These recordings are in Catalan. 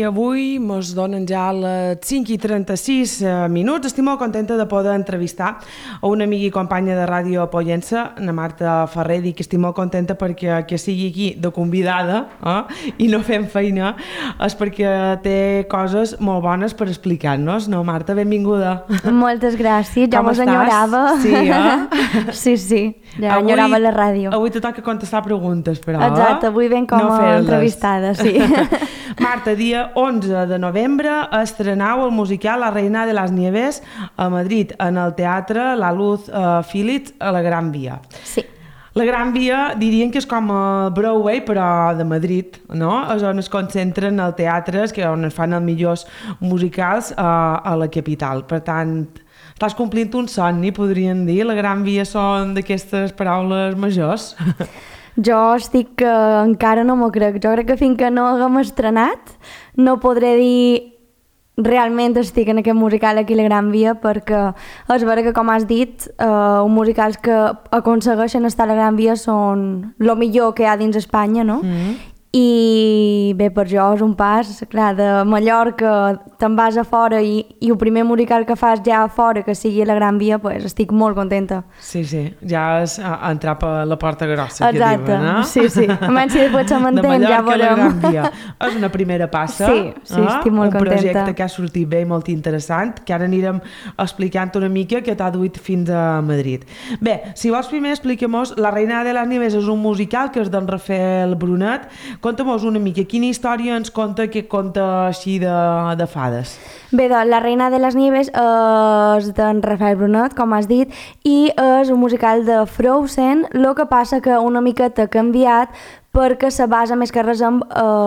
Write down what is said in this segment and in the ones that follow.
avui mos donen ja les 5:36 minuts. Estic molt contenta de poder entrevistar a una amiga i companya de Ràdio Pollença, la Marta Ferrer. Dic que estic molt contenta perquè que sigui aquí de convidada i no fem feina és perquè té coses molt bones per explicar-nos. No, Marta, benvinguda. Moltes gràcies, ja mos enyorava. Sí, sí, ja enyorava la ràdio. Avui te toca contestar preguntes, però. Exacte, avui ben com a entrevistada, sí. Marta, dia 11 de novembre estrenau el musical La Reina de las Nieves a Madrid, en el Teatre La Luz Phillips a la Gran Via. Sí. La Gran Via dirien que és com a Broadway, però de Madrid, no? És on es concentren els teatres, que on es fan els millors musicals a la capital. Per tant, estàs complint un somni, podríem dir. La Gran Via són d'aquestes paraules majors. Jo estic que encara no m'ho crec. Jo crec que fins que no haguem estrenat no podré dir realment estic en aquest musical aquí a la Gran Via, perquè és vera que, com has dit, uns musicals que aconsegueixen estar a la Gran Via són el millor que hi ha dins Espanya, no? I bé, per jo és un pas, clar, de Mallorca te'n vas a fora i el primer musical que fas ja a fora, que sigui a la Gran Via, pues estic molt contenta. Sí, ja és entrar per la porta grossa. Exacte, que diuen, no? Sí. A menys si després se m'entén, ja veurem. De Mallorca a la Gran Via. És una primera passa. Sí, estic molt contenta. Un projecte que ha sortit bé i molt interessant, que ara anirem explicant una mica que t'ha duit fins a Madrid. Bé, si vols primer expliquem-nos La Reina de las Nieves és un musical que és d'en Rafael Brunet. Conta'm-nos una mica, quina història ens conta, que conta així de fades? Bé, doncs, La Reina de les Nieves és d'en Rafael Brunet, com has dit, i és un musical de Frozen, el que passa que una miqueta ha canviat perquè se basa més que res en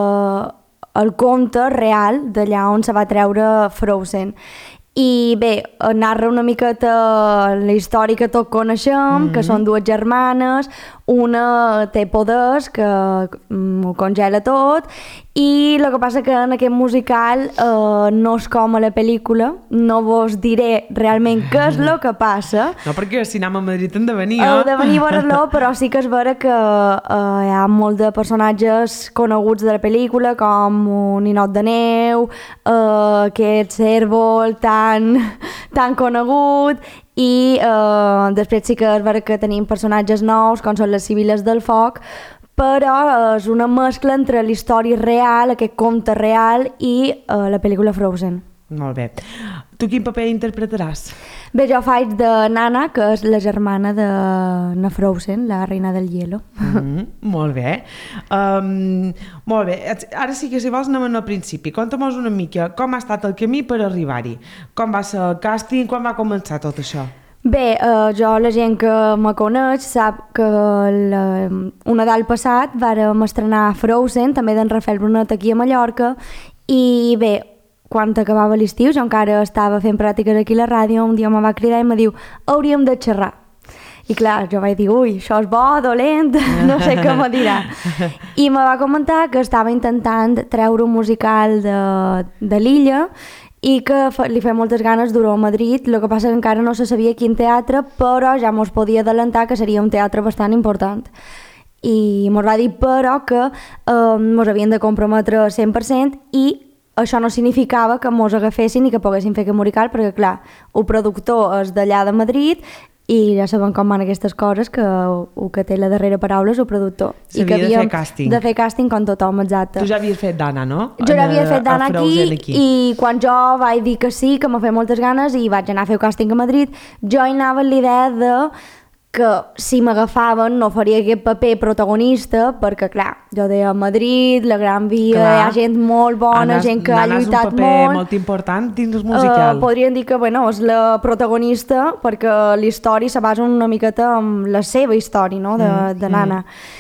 el conte real d'allà on se va treure Frozen. I bé, narra una miqueta la història que tots coneixem, que són dues germanes, una té poders que ho congela tot, i el que passa que en aquest musical no és com a la pel·lícula, no vos diré realment què és el que passa. No, perquè si anem a Madrid hem de venir, Heu de venir a veure-lo, però sí que és vera que hi ha molt de personatges coneguts de la pel·lícula, com un ninot de neu, aquest cèrvol tan conegut, i després sí que és vera que tenim personatges nous, com són les Sibil·les del Foc, però és una mescla entre la història real, aquest conte real, i la pel·lícula Frozen. Molt bé. Tu quin paper interpretaràs? Bé, jo faig de Nana, que és la germana de na Frozen, la reina del hielo. Molt bé. Molt bé. Ara sí que, si vols, anem al principi. Conta-mos una mica com ha estat el camí per arribar-hi. Com va ser el càsting, quan va començar tot això? Bé, jo, la gent que me coneix sap que un Nadal passat vàrem estrenar Frozen, també d'en Rafael Brunet aquí a Mallorca, i bé, quan acabava l'estiu, jo encara estava fent pràctiques aquí a la ràdio, un dia me va cridar i me diu, hauríem de xerrar. I clar, jo vaig dir, ui, això és bo, dolent, no sé què me dirà. I me va comentar que estava intentant treure un musical de l'illa i que li feia moltes ganes dur-ho a Madrid, el que passa que encara no se sabia quin teatre, però ja mos podia adelantar que seria un teatre bastant important. I mos va dir, però, que mos havien de comprometre 100% i això no significava que mos agafessin i que poguessin fer aquest musical, perquè clar, el productor és d'allà de Madrid i ja sabem com van aquestes coses, que el que té la darrera paraula és el productor. S'havia de fer càsting. De fer càsting com tothom, exacte. Tu ja havies fet d'Anna, no? Jo ja havia fet d'Anna aquí, i quan jo vaig dir que sí, que m'ha fet moltes ganes i vaig anar a fer el càsting a Madrid, jo hi anava amb l'idea de que si m'agafaven no faria aquest paper protagonista, perquè clar, jo deia a Madrid, la Gran Via, hi ha gent molt bona, gent que ha lluitat molt. És un paper molt important dins el musical. Podríem dir que, bueno, és la protagonista, perquè la història se basa una miqueta en la seva història, no?, de Nana.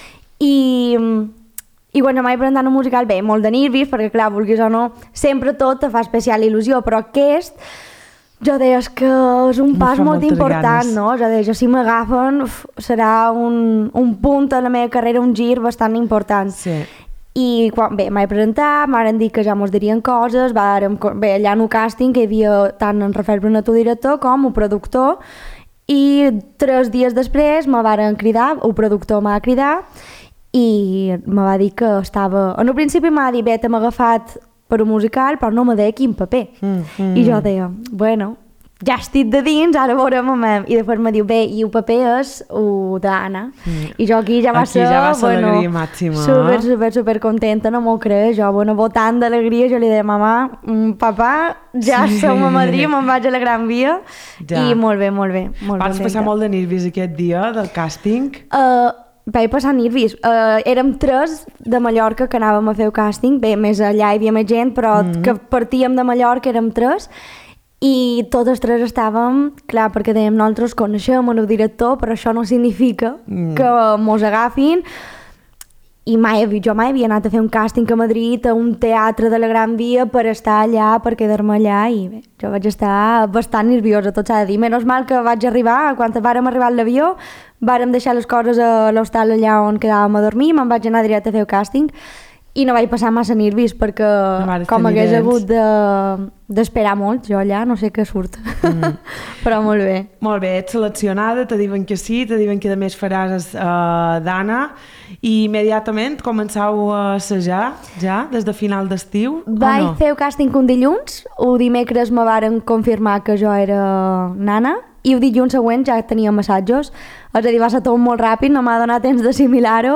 I quan jo m'he presentat un musical, bé, molt de nervis, perquè clar, vulguis o no, sempre tot te fa especial il·lusió, però aquest jo deia, és que és un pas molt important, no? Jo deia, si m'agafen serà un punt a la meva carrera, un gir bastant important. Sí. I quan, bé, m'he presentat, m'han dit que ja mos dirien coses, bé, allà en el càsting que hi havia tant en Rafael Brunet, el director, com el productor, i 3 dies després me varen cridar, el productor m'ha cridat, i me va dir que estava... En un principi m'ha dit, bé, t'hem agafat per un musical, però no me deia quin paper. I jo deia, bueno, ja estic de dins, ara veurem I després me diu, bé, i el paper és el d'Anna. I jo aquí ja va ser l'alegria màxima. Super contenta, no m'ho crec. Jo, votant d'alegria, jo li deia, mamà, papà, ja som a Madrid, me'n vaig a la Gran Via. I molt bé. Vas passar molt de nervis aquest dia del càsting? Vaig passar nervis. Érem 3 de Mallorca que anàvem a fer el càsting. Bé, més allà hi havia més gent, però que partíem de Mallorca érem 3. I totes 3 estàvem, clar, perquè dèiem, nosaltres coneixem el director, però això no significa que mos agafin. I jo mai havia anat a fer un càsting a Madrid, a un teatre de la Gran Via, per estar allà, per quedar-me allà, i bé, jo vaig estar bastant nerviosa, tot s'ha de dir. Menys mal que vaig arribar, quan vàrem arribar a l'avió, vàrem deixar les coses a l'hostal allà on quedàvem a dormir, me'n vaig anar directe a fer el càsting, i no vaig passar massa nervis perquè com hagués hagut d'esperar molt, jo allà no sé què surt. Però molt bé. Molt bé, ets seleccionada, te diuen que sí, te diuen que a més faràs d'Anna i immediatament començau a assajar ja des de final d'estiu? Vaig fer el càsting un dilluns, el dimecres me varen confirmar que jo era nana i el dilluns següent ja teníem assajos, és a dir, va ser tot molt ràpid, no m'ha donat temps d'assimilar-ho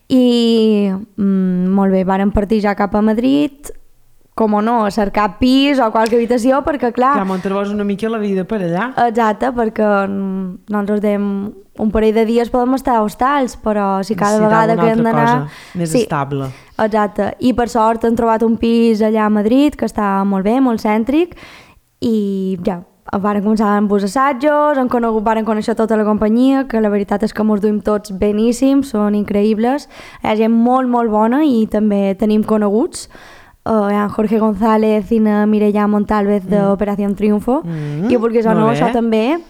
i molt bé, vàrem partir ja cap a Madrid, com o no, a cercar pis o qualque habitació, perquè clar... Clar, muntar-vos una mica la vida per allà. Exacte, perquè nosaltres dèiem un parell de dies podem estar a hostals, però si cada vegada que hem d'anar... Més estable. Exacte, i per sort hem trobat un pis allà a Madrid que està molt bé, molt cèntric, i ja, varen començar amb els assajos, varen conèixer tota la companyia, que la veritat és que mos duim tots beníssims, són increïbles, hi ha gent molt, molt bona i també tenim coneguts, en Jorge González i na Mireia Montalvez d'Operació Triunfo, i vulguis o no, això també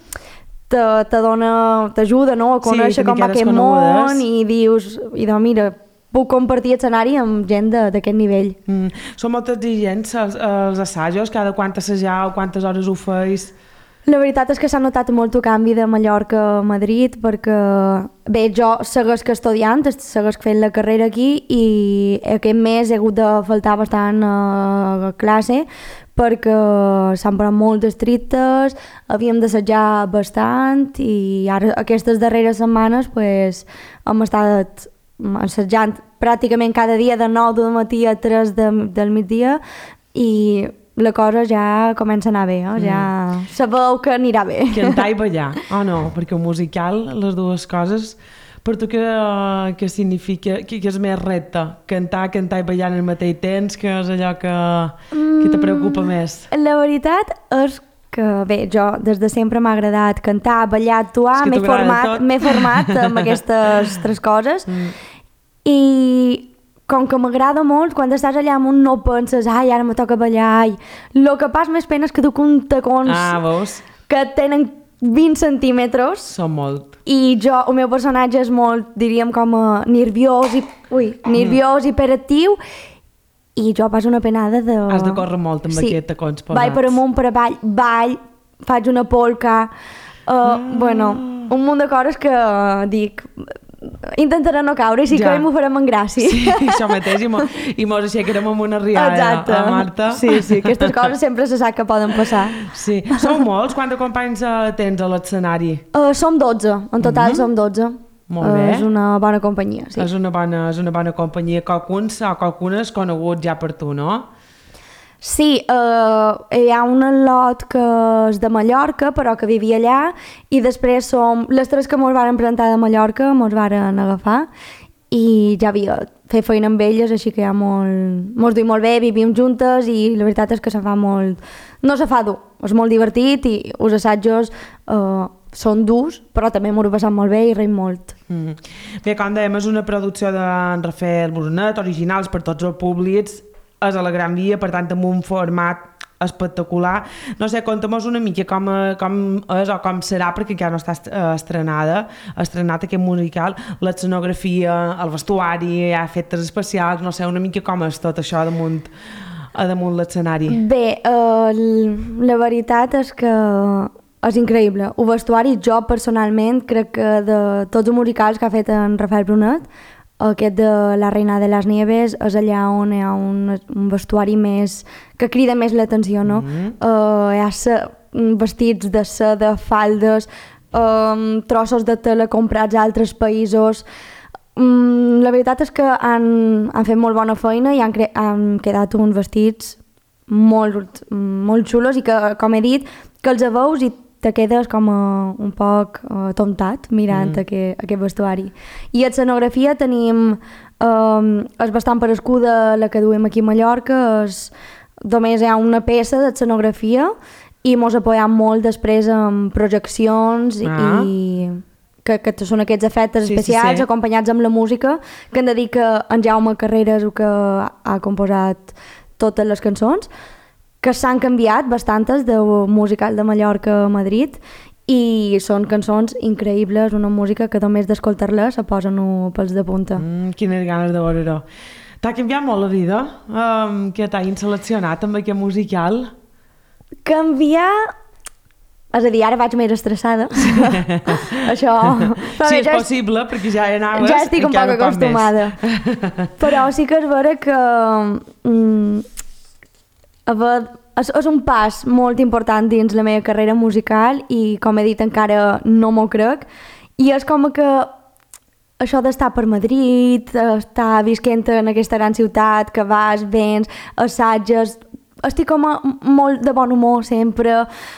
t'ajuda, no?, a conèixer com va aquest món i dius, mira, puc compartir escenari amb gent d'aquest nivell. Són molt exigents els assajos? Cada quant assajau, quantes hores ho feis? La veritat és que s'ha notat molt el canvi de Mallorca a Madrid perquè, bé, jo seguesc estudiant, seguesc fent la carrera aquí i aquest mes he hagut de faltar bastant a classe perquè s'han posat molt estrictes, havíem d'assajar bastant i ara aquestes darreres setmanes pues, hem estat assajant pràcticament cada dia de 9 del matí a 3 del migdia i la cosa ja comença a anar bé, ja sabeu que anirà bé. Cantar i ballar, o no? Perquè el musical, les dues coses, per tu què significa, què és més repte? Cantar i ballar en el mateix temps, que és allò que te preocupa més? La veritat és que bé, jo des de sempre m'ha agradat cantar, ballar, actuar, m'he format amb aquestes 3 coses i com que m'agrada molt, quan estàs allà amb un no penses, ai, ara me toca ballar, el que pas més pena és que duc uns tacons que tenen 20 centímetres. Són molt. I jo, el meu personatge és molt, diríem, com nerviós i hiperactiu, i jo passo una penada de... Has de córrer molt amb aquests tacons posats. Vaig per amunt, per avall, faig una polca, bueno, un munt de coses que dic... Intentaré no caure, i que m'ho farem en gràcia. Sí, això mateix, i mos aixecarem amb una riada, Marta. Sí, aquestes coses sempre se sap que poden passar. Sí. Sou molts? Quants companys tens a l'escenari? Som 12, en total som 12. Molt bé. És una bona companyia, sí. És una bona companyia. Qualcunes conegut ja per tu, no? Sí, hi ha un lot que és de Mallorca, però que vivia allà, i després som les 3 que mos varen presentar de Mallorca, mos varen agafar, i ja havia fet feina amb elles, així que ja mos duim molt bé, vivim juntes, i la veritat és que se fa molt... No se fa dur, és molt divertit, i els assajos són durs, però també m'ho he passat molt bé i reim molt. Bé, com dèiem, és una producció d'en Rafael Brunet, originals per tots els públics, és a la Gran Via, per tant, amb un format espectacular. No sé, conta'm-nos una mica com és o com serà, perquè encara no està estrenat aquest musical, l'escenografia, el vestuari, hi ha efectes especials, no sé, una mica com és tot això damunt l'escenari. Bé, la veritat és que és increïble. El vestuari, jo personalment, crec que de tots els musicals que ha fet en Rafael Brunet, aquest de La Reina de les Nieves és allà on hi ha un vestuari més que crida més l'atenció, no? Hi ha vestits de seda, faldes, trossos de tela comprats a altres països. La veritat és que han fet molt bona feina i han quedat uns vestits molt xulos i que, com he dit, que els veus i te quedes com un poc tontat mirant aquest vestuari. I a escenografia tenim és bastant parescuda la que duem aquí a Mallorca, només hi ha una peça d'escenografia i mos apoyam molt després amb projeccions i que són aquests efectes especials acompanyats amb la música, que hem de dir que en Jaume Carreras el que ha composat totes les cançons, que s'han canviat bastantes de musical de Mallorca a Madrid i són cançons increïbles, una música que només d'escoltar-la se posen pels de punta. Quines ganes de veure-ho. T'ha canviat molt la vida? Que t'hagin seleccionat amb aquest musical? Canviar... És a dir, ara vaig més estressada. Això... Sí, és possible, perquè ja anaves... Ja estic un poc acostumada. Però sí que és vera que... és un pas molt important dins la meva carrera musical i, com he dit, encara no m'ho crec. I és com que això d'estar per Madrid, estar visquent en aquesta gran ciutat, que vas, vens, assatges... Estic com molt de bon humor sempre,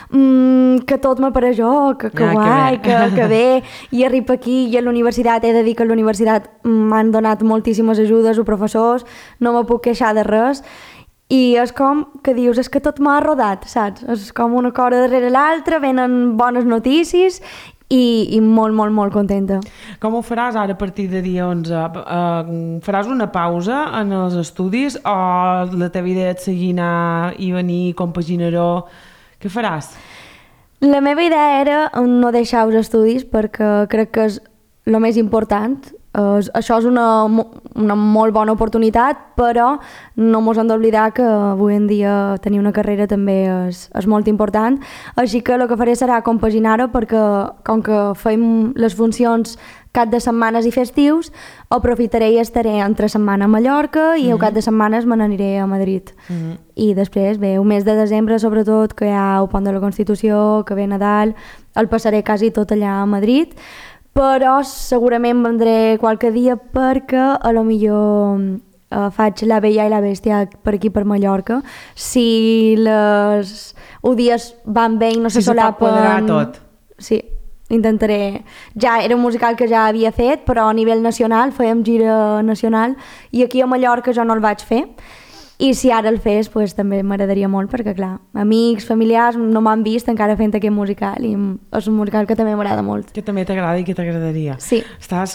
que tot m'apareix que guai, que bé, i arribo aquí i a la universitat, he de dir que a la universitat m'han donat moltíssimes ajudes o professors, no me puc queixar de res, i és com que dius, és que tot m'ha rodat, saps? És com una cosa darrere l'altra, venen bones notícies i molt, molt, molt contenta. Com ho faràs ara a partir de dia 11? Faràs una pausa en els estudis o la teva idea és seguir anar i venir, compaginar-ho? Què faràs? La meva idea era no deixar els estudis perquè crec que és el més important. Això és una molt bona oportunitat, però no ens hem d'oblidar que avui en dia tenir una carrera també és molt important. Així que el que faré serà compaginar-ho perquè, com que fem les funcions cap de setmanes i festius, aprofitaré i estaré entre setmana a Mallorca i el cap de setmanes me n'aniré a Madrid. I després, bé, el mes de desembre, sobretot, que hi ha el Pont de la Constitució, que ve Nadal, el passaré quasi tot allà a Madrid, però segurament vendré qualque dia perquè a lo millor faig La Bella i la Bèstia per aquí per Mallorca. Si els dies van bé i no se solapen... Si se pot quadrar tot. Sí, intentaré... Ja era un musical que ja havia fet, però a nivell nacional, fèiem gira nacional, i aquí a Mallorca jo no el vaig fer. I si ara el fes, pues, també m'agradaria molt, perquè, clar, amics, familiars no m'han vist encara fent aquest musical i és un musical que també m'agrada molt. Que també t'agrada i que t'agradaria. Sí. Estàs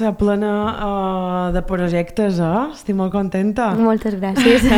plena de projectes, Estic molt contenta. Moltes gràcies.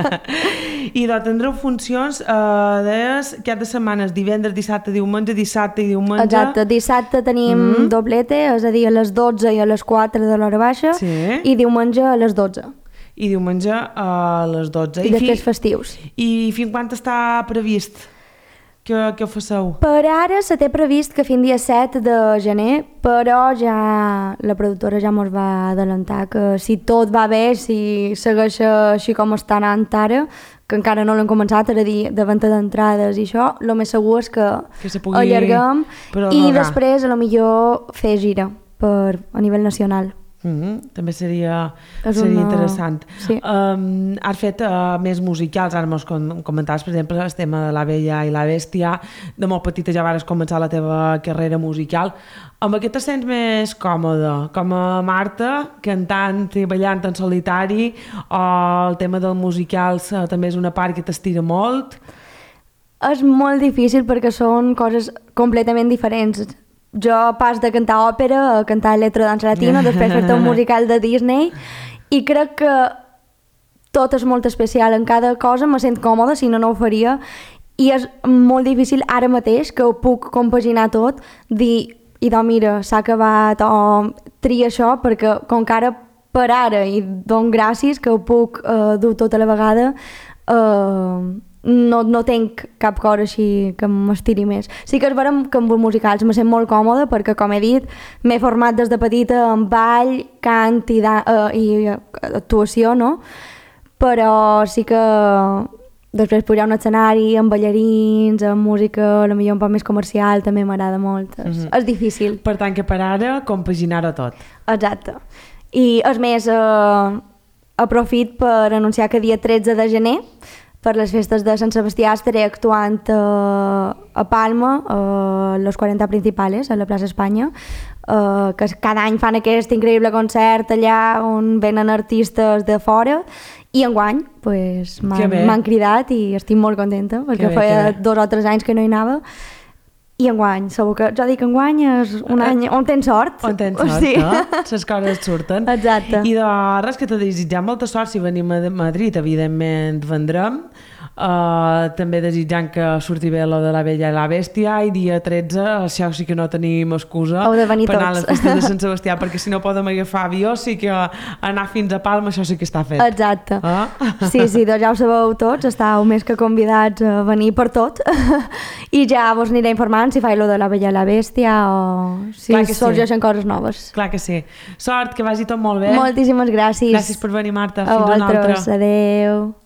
I tindreu funcions, deies, cap de setmanes, divendres, dissabte, diumenge, dissabte i diumenge. Exacte, dissabte tenim doblete, és a dir, a les 12 i a les 4 de l'hora baixa, i diumenge a les 12. I diumenge a les 12. I després festius. I fins quan està previst que ho faceu? Per ara se té previst que fins dia 7 de gener, però ja la productora ja mos va adelantar que si tot va bé, si segueix així com està anant ara, que encara no l'hem començat, és a dir, de venda d'entrades i això, el més segur és que allarguem i després a lo millor fer gira a nivell nacional. També seria interessant. Sí. Has fet més musicals, ara mos comentaves, per exemple, el tema de La Bella i la Bèstia. De molt petita ja vas començar la teva carrera musical. Amb aquest te sents més còmode, com a Marta, cantant i ballant en solitari, o el tema dels musicals també és una part que t'estira molt? És molt difícil perquè són coses completament diferents. Jo pas de cantar òpera a cantar electro dansa latina, després fer-te un musical de Disney, i crec que tot és molt especial. En cada cosa me sent còmoda, si no, no ho faria, i és molt difícil ara mateix que ho puc compaginar tot, dir, mira, s'ha acabat, o tria això, perquè com que ara per ara, i dono gràcies que ho puc dur tota la vegada, no tenc cap cosa així que m'estiri més. Sí que és vera que amb els musicals me sent molt còmoda perquè, com he dit, m'he format des de petita en ball, cant i actuació, no? Però sí que després pujar a un escenari amb ballarins, amb música potser un poc més comercial, també m'agrada molt. És difícil. Per tant, que per ara compaginar-ho tot. Exacte. I és més, aprofit per anunciar que dia 13 de gener, per les festes de Sant Sebastià, estaré actuant a Palma, a los 40 Principales, a la plaça Espanya, que cada any fan aquest increïble concert allà on venen artistes de fora, i enguany pues, m'han cridat i estic molt contenta perquè feia 2 o 3 anys que no hi anava, i enguany, segur que jo dic que enguany és un any on tens sort. On tens sort, sí. Les coses surten. Exacte. I de res, que t'he desitjat molta sort si venim a Madrid, evidentment vendrem. També desitjant que surti bé lo de La Bella i la Bèstia, i dia 13 això sí que no tenim excusa per anar a les festes de Sant Sebastià, perquè si no podem agafar avió, sí que anar fins a Palma això sí que està fet. Exacte. Sí, doncs ja ho sabeu tots, estàu més que convidats a venir per tot i ja vos aniré informant si faig lo de La Bella i la Bèstia o si sorgeixen coses noves. Clar que sí. Sort, que vagi tot molt bé. Moltíssimes gràcies. Gràcies per venir, Marta. Fins una altra. Adéu.